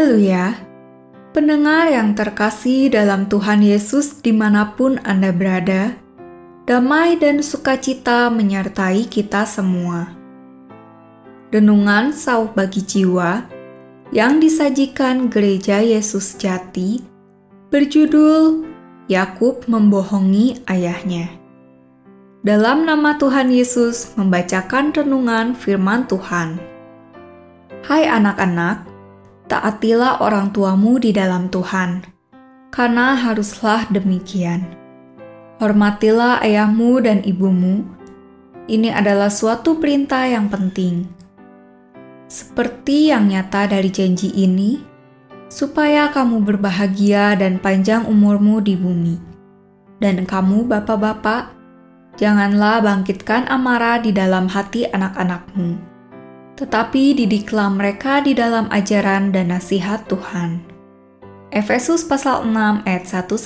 Haleluya! Pendengar yang terkasih dalam Tuhan Yesus dimanapun Anda berada, damai dan sukacita menyertai kita semua. Renungan Sauh Bagi Jiwa yang disajikan Gereja Yesus Jati berjudul Yakub Membohongi Ayahnya. Dalam nama Tuhan Yesus membacakan renungan firman Tuhan. Hai anak-anak, taatilah orang tuamu di dalam Tuhan, karena haruslah demikian. Hormatilah ayahmu dan ibumu, ini adalah suatu perintah yang penting. Seperti yang nyata dari janji ini, supaya kamu berbahagia dan panjang umurmu di bumi. Dan kamu bapak-bapak, janganlah bangkitkan amarah di dalam hati anak-anakmu, tetapi didiklah mereka di dalam ajaran dan nasihat Tuhan. Efesus pasal 6 ayat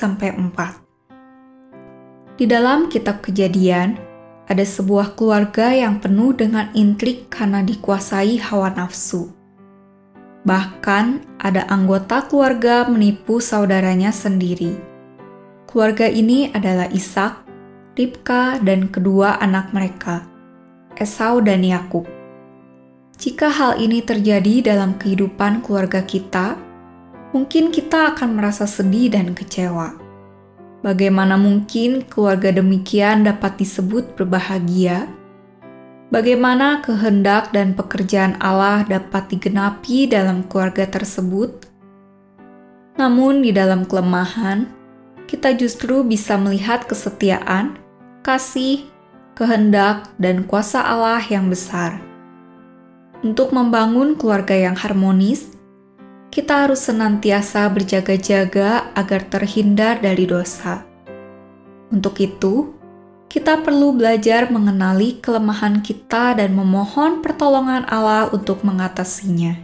1-4. Di dalam kitab Kejadian, ada sebuah keluarga yang penuh dengan intrik karena dikuasai hawa nafsu. Bahkan ada anggota keluarga menipu saudaranya sendiri. Keluarga ini adalah Ishak, Ribka, dan kedua anak mereka, Esau dan Yakub. Jika hal ini terjadi dalam kehidupan keluarga kita, mungkin kita akan merasa sedih dan kecewa. Bagaimana mungkin keluarga demikian dapat disebut berbahagia? Bagaimana kehendak dan pekerjaan Allah dapat digenapi dalam keluarga tersebut? Namun di dalam kelemahan, kita justru bisa melihat kesetiaan, kasih, kehendak, dan kuasa Allah yang besar. Untuk membangun keluarga yang harmonis, kita harus senantiasa berjaga-jaga agar terhindar dari dosa. Untuk itu, kita perlu belajar mengenali kelemahan kita dan memohon pertolongan Allah untuk mengatasinya.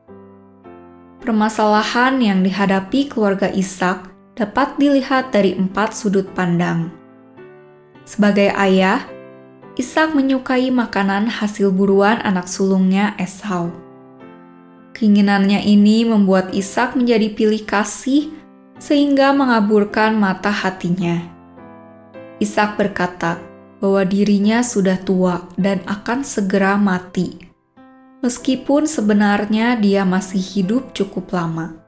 Permasalahan yang dihadapi keluarga Ishak dapat dilihat dari 4 sudut pandang. Sebagai ayah, Ishak menyukai makanan hasil buruan anak sulungnya Esau. Keinginannya ini membuat Ishak menjadi pilih kasih sehingga mengaburkan mata hatinya. Ishak berkata bahwa dirinya sudah tua dan akan segera mati, meskipun sebenarnya dia masih hidup cukup lama.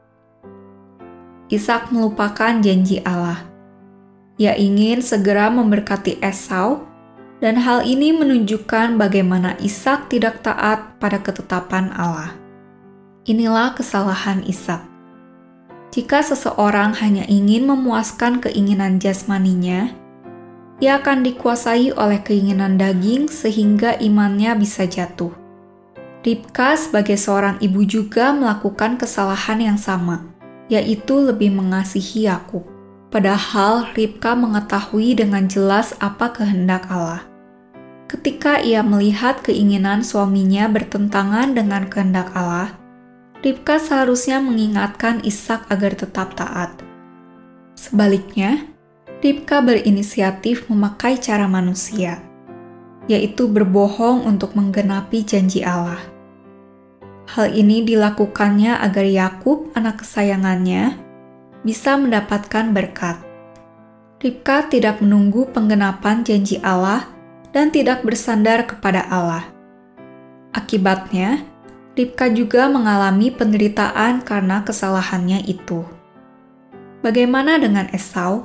Ishak melupakan janji Allah. Ia ingin segera memberkati Esau, dan hal ini menunjukkan bagaimana Ishak tidak taat pada ketetapan Allah. Inilah kesalahan Ishak. Jika seseorang hanya ingin memuaskan keinginan jasmaninya, ia akan dikuasai oleh keinginan daging sehingga imannya bisa jatuh. Ribka sebagai seorang ibu juga melakukan kesalahan yang sama, yaitu lebih mengasihi Yakub. Padahal Ribka mengetahui dengan jelas apa kehendak Allah. Ketika ia melihat keinginan suaminya bertentangan dengan kehendak Allah, Ribka seharusnya mengingatkan Ishak agar tetap taat. Sebaliknya, Ribka berinisiatif memakai cara manusia, yaitu berbohong untuk menggenapi janji Allah. Hal ini dilakukannya agar Yakub, anak kesayangannya, bisa mendapatkan berkat. Ribka tidak menunggu penggenapan janji Allah dan tidak bersandar kepada Allah. Akibatnya, Ribka juga mengalami penderitaan karena kesalahannya itu. Bagaimana dengan Esau?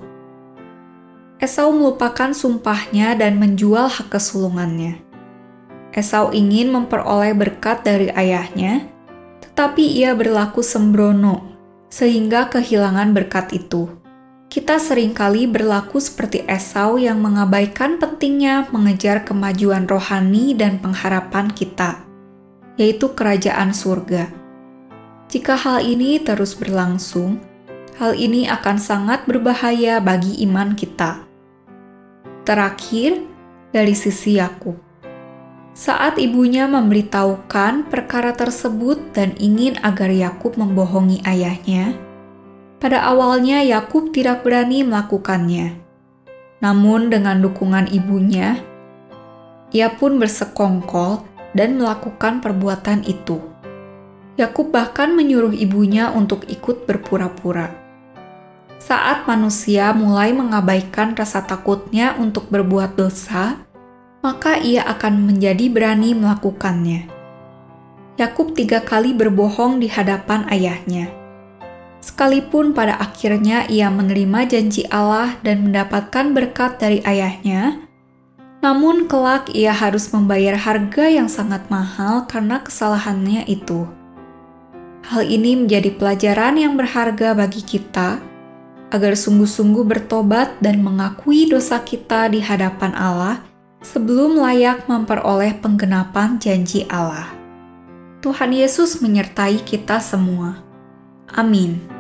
Esau melupakan sumpahnya dan menjual hak kesulungannya. Esau ingin memperoleh berkat dari ayahnya, tetapi ia berlaku sembrono sehingga kehilangan berkat itu. Kita seringkali berlaku seperti Esau yang mengabaikan pentingnya mengejar kemajuan rohani dan pengharapan kita, yaitu kerajaan surga. Jika hal ini terus berlangsung, hal ini akan sangat berbahaya bagi iman kita. Terakhir, dari sisi Yakub. Saat ibunya memberitahukan perkara tersebut dan ingin agar Yakub membohongi ayahnya, pada awalnya Yakub tidak berani melakukannya. Namun dengan dukungan ibunya, ia pun bersekongkol dan melakukan perbuatan itu. Yakub bahkan menyuruh ibunya untuk ikut berpura-pura. Saat manusia mulai mengabaikan rasa takutnya untuk berbuat dosa, maka ia akan menjadi berani melakukannya. Yakub 3 kali berbohong di hadapan ayahnya. Sekalipun pada akhirnya ia menerima janji Allah dan mendapatkan berkat dari ayahnya, namun kelak ia harus membayar harga yang sangat mahal karena kesalahannya itu. Hal ini menjadi pelajaran yang berharga bagi kita, agar sungguh-sungguh bertobat dan mengakui dosa kita di hadapan Allah sebelum layak memperoleh penggenapan janji Allah. Tuhan Yesus menyertai kita semua. Amin.